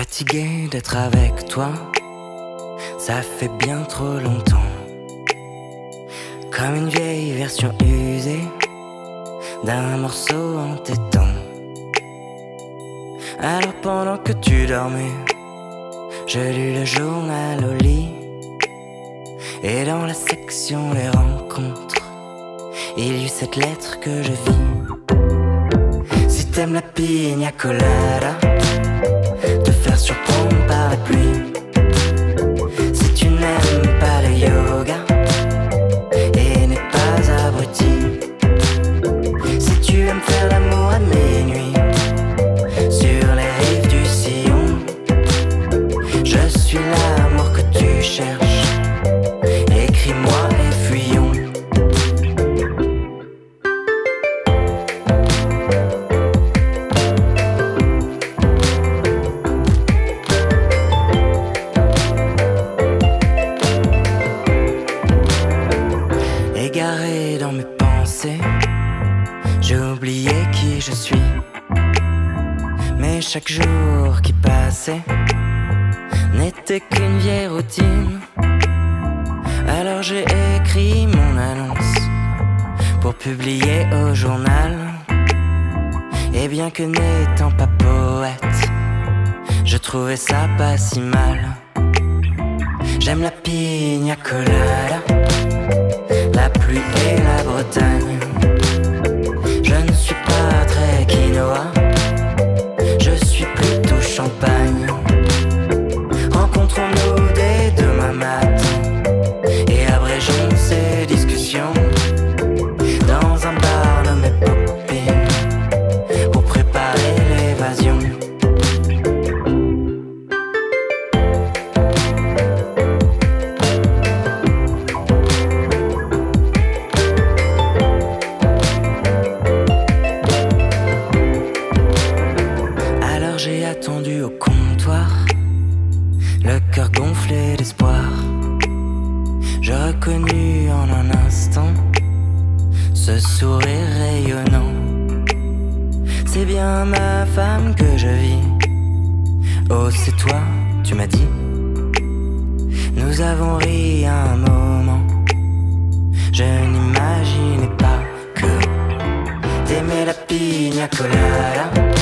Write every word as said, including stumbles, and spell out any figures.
Fatigué d'être avec toi, ça fait bien trop longtemps. Comme une vieille version usée d'un morceau entêtant. Alors pendant que tu dormais, je lis le journal au lit. Et dans la section les rencontres, il y eut cette lettre que je vis. Si t'aimes la pina colada, te faire surprendre par la pluie. Si tu n'aimes pas le yoga et n'es pas abruti. Si tu aimes faire l'amour à minuit sur les rives du Sillon, je suis l'amour que tu cherches. Écris-moi et fuyons. Égaré dans mes pensées, j'ai oublié qui je suis. Mais chaque jour qui passait n'était qu'une vieille routine. Alors j'ai écrit mon annonce pour publier au journal. Et bien que n'étant pas poète, je trouvais ça pas si mal. J'aime la pina colada, la pluie et la Bretagne. Je ne suis pas très quinoa, je suis plutôt champagne. Rencontrons-nous dès demain matin et abrégeons ces discussions dans un bar nommé Poppin pour préparer l'évasion. Alors j'ai attendu au comptoir, le cœur gonflé d'espoir. Je reconnus en un instant ce sourire rayonnant. C'est bien ma femme que je vis. Oh, c'est toi, tu m'as dit. Nous avons ri un moment. Je n'imaginais pas que t'aimais la pina colada.